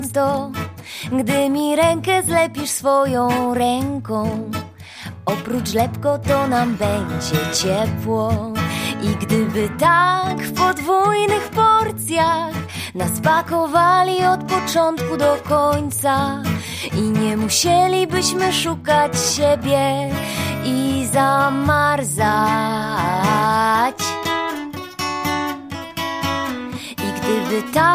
to, gdy mi rękę zlepisz swoją ręką. Oprócz lepko to nam będzie ciepło. I gdyby tak w podwójnych porcjach nas pakowali od początku do końca i nie musielibyśmy szukać siebie i zamarzać. I gdyby tak